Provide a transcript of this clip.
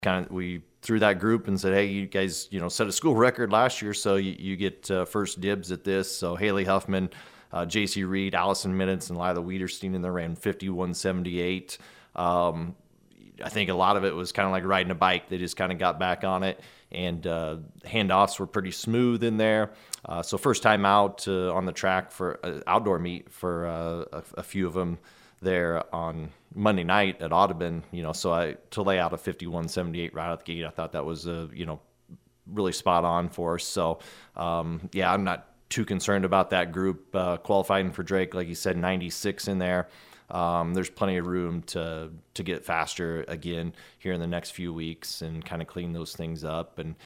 we threw that group and said, hey, you guys, set a school record last year, so you get first dibs at this. So Haley Huffman, JC Reed, Allison Minutes, and Lila Wiederstein, and they ran 51:78. I think a lot of it was kind of like riding a bike. They just kind of got back on it, and handoffs were pretty smooth in there. So first time out on the track for outdoor meet for a few of them there on Monday night at Audubon. So to lay out a 51:78 right out the gate, I thought that was really spot on for us. So yeah, I'm not too concerned about that group qualifying for Drake. Like you said, 96 in there. There's plenty of room to get faster again here in the next few weeks and kind of clean those things up. And